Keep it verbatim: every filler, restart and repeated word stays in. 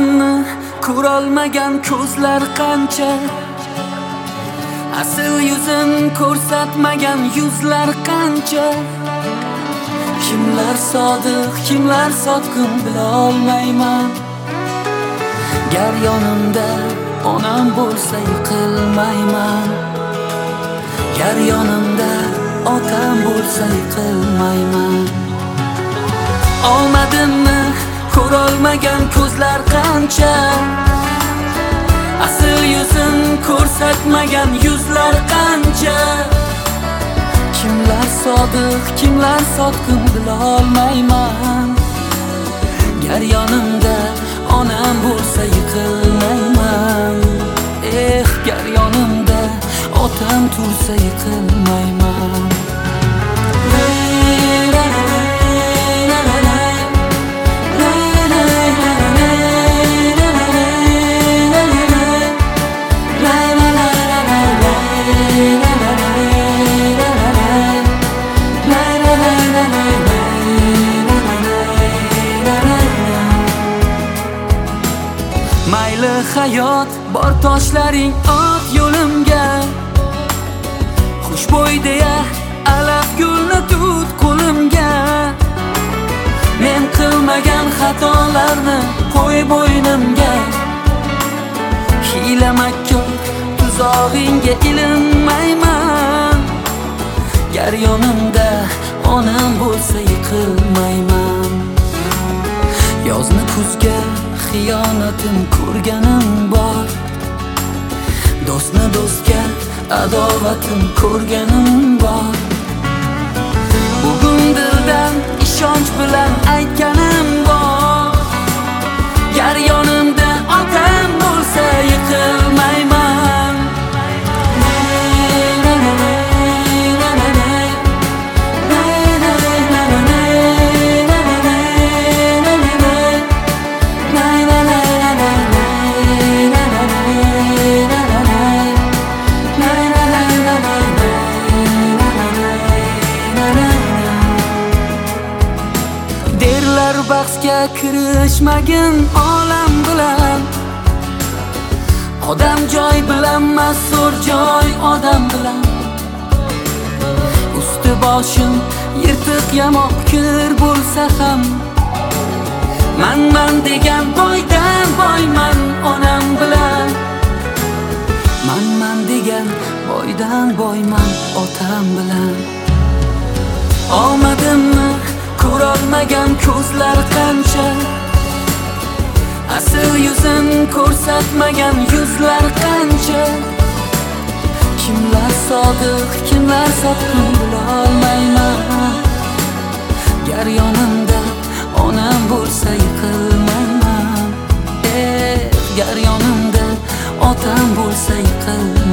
Omadimni ko'rolmagan ko'zlar qancha, asl yuzin ko'rsatmagan yuzlar qancha. Kimlar sodiq, kimlar sotqin bila olmayman. Gar yonimda onam bo'lsa yiqilmayman. Gar yonimda otam bo'lsa yiqilmayman. Omadimni ko'rolmagan ko'zlar qancha, asl yuzin ko'rsatmagan yuzlar qancha. Kimlar sodiq, kimlar sotqin bila olmayman. Gar yonimda onam bo'lsa yiqilmayman. Eh, gar yonimda otam tursa yiqilmayman. Mayli hayot bor toshlaring ot yo'limga, xushbo'y deya alaf gulni tut qo'limga. Men qilmagan xatolarni qo'y bo'ynimga, hiyla makkor tuzog'ingga ilinmayman. Gar yonimda onam bo'lsa yiqilmayman. Yozni kuzga xiyonatim ko'rganim bor, do'stni do'stga adovatim ko'rganim bor. Bugun dildan ishonch bilan aytganim bor. Gar yonimda otam bo'lsa yiqilmayman. Bahsga kirishmagin olam bilan, odam joy bilan mas'ul joy odam bilan. Usti boshim yirtiq yamoq kir bo'lsa ham, man man degan boydan boyman onam bilan. Man man degan boydan boyman otam bilan. Omadimni ko'rolmagan ko'zlar qancha, asl yuzin ko'rsatmagan yuzlar qancha. Kimlar sodiq, kimlar sotqin bila olmayman. Gar yonimda onam bo'lsa yiqilmayman. Eh, gar yonimda otam bo'lsa yiqilmayman.